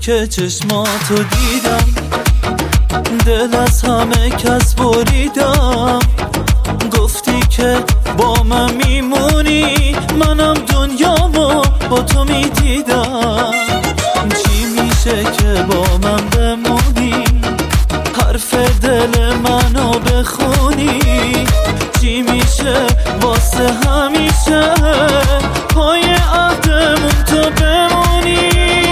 که چشماتو دیدم، دل از همه کس بریدم. گفتی که با من میمونی، منم دنیامو با تو میدیدم. چی میشه که با من بمونی، حرف دل منو بخونی؟ چی میشه واسه همیشه پای عهدمون تو بمونی؟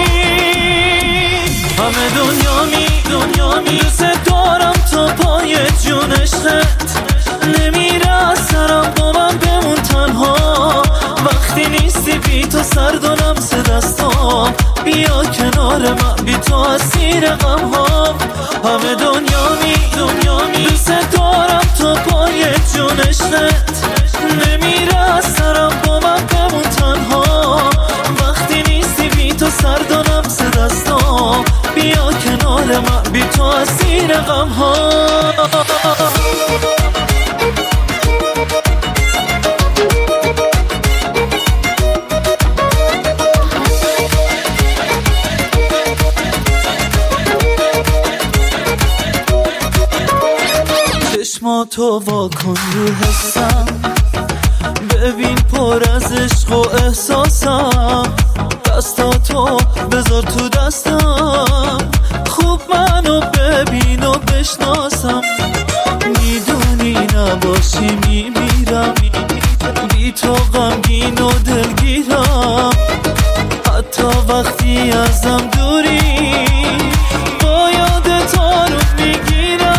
همه دنیا دوست دارم تو پای جون عشقت، نمیره از سرم با من بمون تنها. وقتی نیستی بی تو سرد و لمس دستام، بیا کنار من بی تو اسیر غم ها. همه دنیا دوست دارم تو پای جون عشقت، نمیره از سرم با من بمون تنها. وقتی نیستی بی تو سرد و لمس دستام، بیا کنار من بی تو اسیر غم ها. چشماتو واکن رو حسم، ببین پر از عشق و احساسم. دستاتو بذار تو دستم، خوب منو ببین و بشناسم. میدونی نباشی میمیرم، بی تو غمگین و دلگیرم. حتی وقتی ازم دوری، با یادت آروم میگیرم.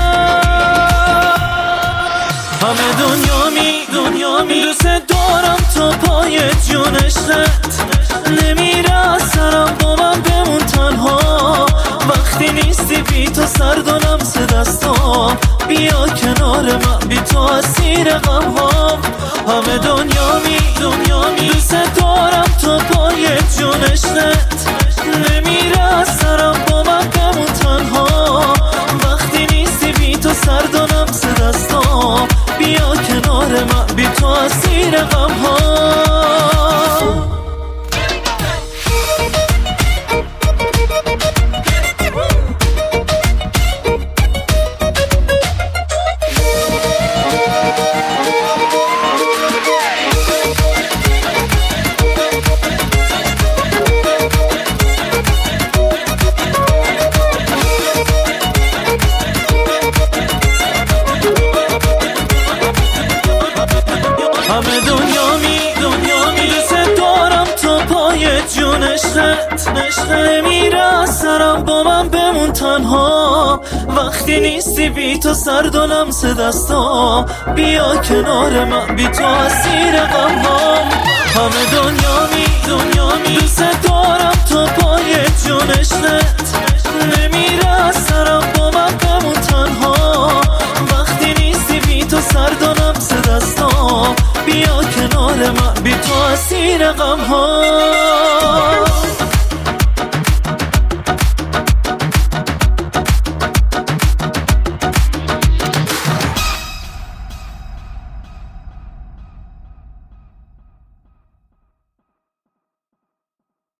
همه دنیا دوست دارم تو پای جون عشقت، نمیره از سرم با من بمون تنها. وقتی نیستی بی تو سرد و لمس دستام، بیا کنار من بی تو اسیر غم ها. همه دنیا دوست دارم تو پای جون عشقت، نمیره از سرم با من بمون تنها. وقتی نیستی بی تو سرد و لمس دستام، بیا کنار من بی تو اسیر غم ها. همه دنیا دوست دارم تو پای جون عشقت، نمیره از سرم با من بمون تنها. وقتی نیستی بی تو سرد و لمس دستام، بیا کنار من بی تو اسیر غم ها. همه دنیا دوست دارم تو پای جون عشقت، نمیره از سرم با من بمون تنها. وقتی نیستی بی تو سرد و لمس دستام، بیا کنار من بی تو اسیر غم ها.